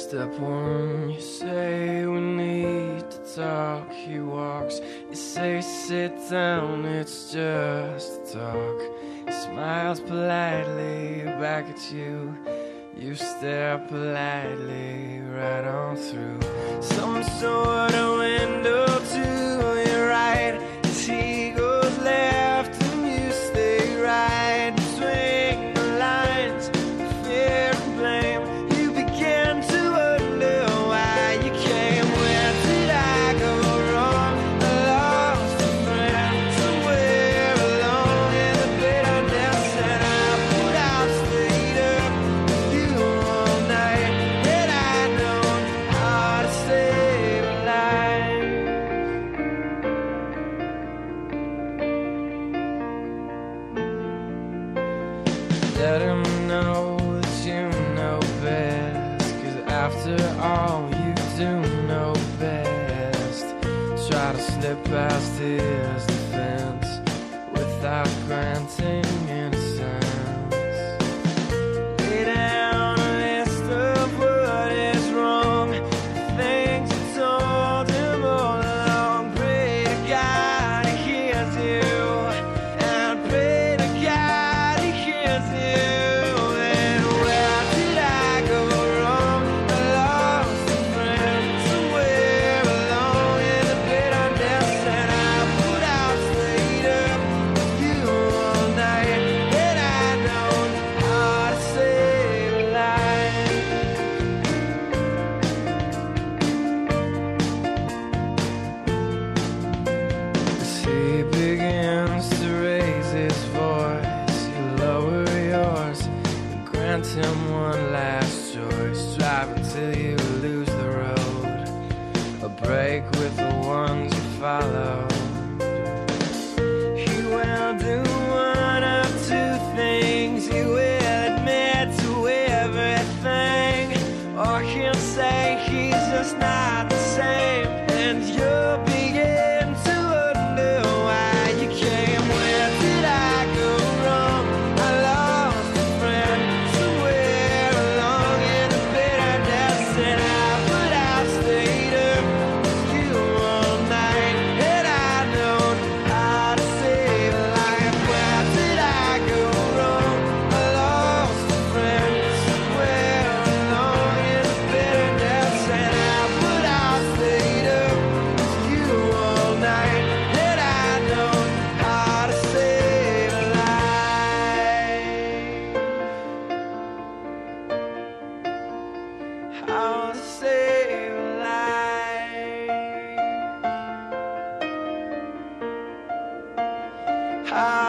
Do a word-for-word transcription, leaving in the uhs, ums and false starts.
Step one, you say we need to talk. He walks, you say sit down, it's just talk. He smiles politely back at you. You stare politely right on through some sort of window to your right. As he goes left and you stay right, between the lines of fear and blame. You begin to wonder why you came. Where did I go wrong? I lost a friend somewhere alone in the bitterness, and I put out stayed up with you all night. Had I known how to stay alive. Let him know that you know best, 'cause after all you do know best. Try to slip past his defense without granting innocence. Lay down a list of what is wrong, the things you told him all along. Pray to God he hears you, and pray to God he hears you. And where did I go wrong? I lost a friend somewhere alone in the bitterness, and I put out stayed up with you all night. And I know how to save a life. As he begins to raise his voice, you lower yours and grant him one last choice. Drive until you lose the road, a break with the ones you follow. He will do one of two things. He will admit to everything, or he'll say he's just not the same, and you'll begin to wonder why you came. Where did I go wrong? I lost a friend somewhere along in the bitterness, and I put out stayed up with you all night. And I know how to save a life. Where did I go wrong? I lost a friend somewhere along in the bitterness, and I put out stayed up with you all night. And I know how to save a life. How to save a life. How